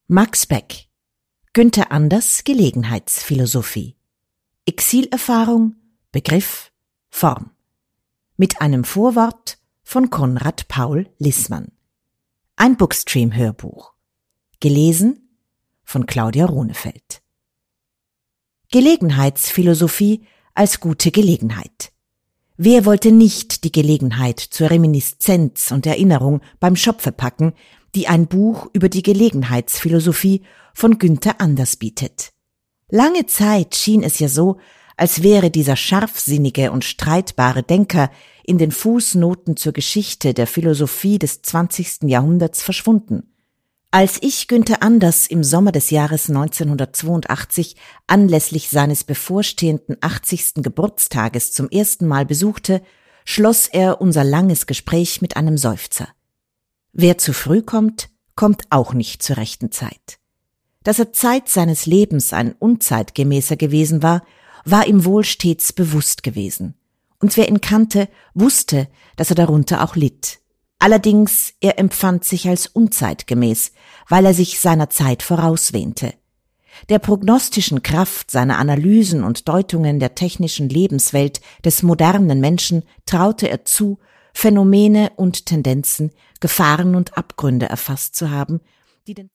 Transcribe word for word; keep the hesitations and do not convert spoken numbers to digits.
Max Beck, Günther Anders Gelegenheitsphilosophie. Exilerfahrung, Begriff, Form. Mit einem Vorwort von Konrad Paul Lissmann. Ein Bookstream-Hörbuch. Gelesen von Claudia Rohnefeld. Gelegenheitsphilosophie als gute Gelegenheit. Wer wollte nicht die Gelegenheit zur Reminiszenz und Erinnerung beim Schopfe packen, die ein Buch über die Gelegenheitsphilosophie von Günther Anders bietet? Lange Zeit schien es ja so, als wäre dieser scharfsinnige und streitbare Denker in den Fußnoten zur Geschichte der Philosophie des zwanzigsten Jahrhunderts verschwunden. Als ich Günther Anders im Sommer des Jahres neunzehnhundertzweiundachtzig anlässlich seines bevorstehenden achtzigsten Geburtstages zum ersten Mal besuchte, schloss er unser langes Gespräch mit einem Seufzer. Wer zu früh kommt, kommt auch nicht zur rechten Zeit. Dass er Zeit seines Lebens ein unzeitgemäßer gewesen war, war ihm wohl stets bewusst gewesen. Und wer ihn kannte, wusste, dass er darunter auch litt. Allerdings, er empfand sich als unzeitgemäß, weil er sich seiner Zeit vorauswähnte. Der prognostischen Kraft seiner Analysen und Deutungen der technischen Lebenswelt des modernen Menschen traute er zu, Phänomene und Tendenzen, Gefahren und Abgründe erfasst zu haben, die den